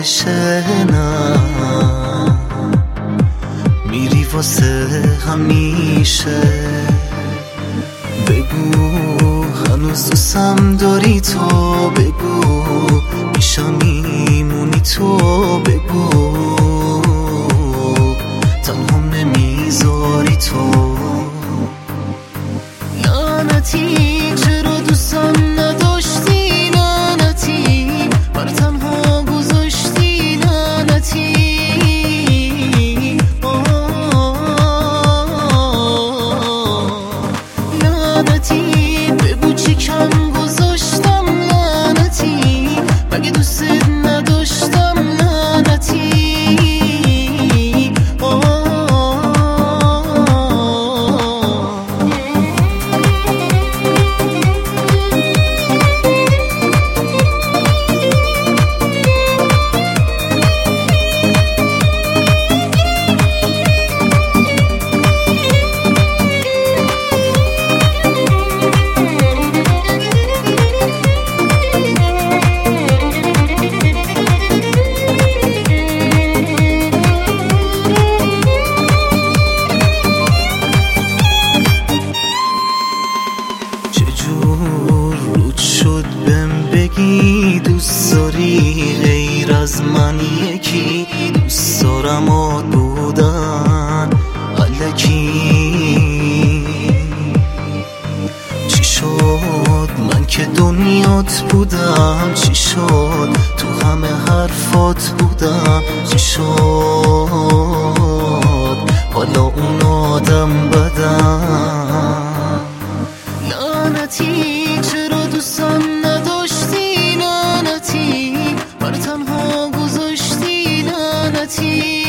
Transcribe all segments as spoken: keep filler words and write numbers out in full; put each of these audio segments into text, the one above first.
میشه نه، میری واسه همیشه. بگو هنوز دوستم داری تو، بگو پیشم میمونی تو، بگو تنهام نمیذاری تو. لعنتی چرا دوستم نداشتی، لعنتی برا تنها گذاشتی، لعنتی لعنتی بگو چی کم گذاشتم، لعنتی مگه دوست نداشتم، لعنتی دوست داری غیر از من یکی، دوست دارم آد بودن الکی. چی شد من که دنیات بودم، چی شد تو همه حرفات بودم، چی شد حالا اون آدم بدم. لعنتی چرا دوستم نداشتی، لعنتی برا تنها گذاشتی، لعنتی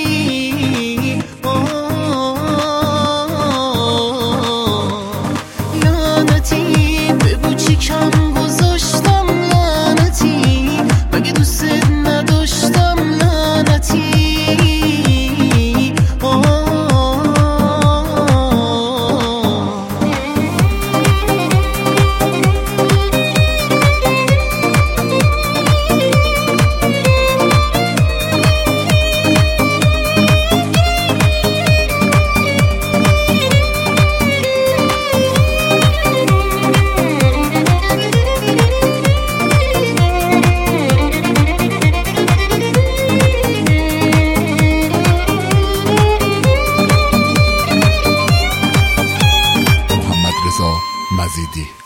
لعنتی بگو چی کم گذاشتم، لعنتی مگه دوست نداشتم، لعنتی مزیدی.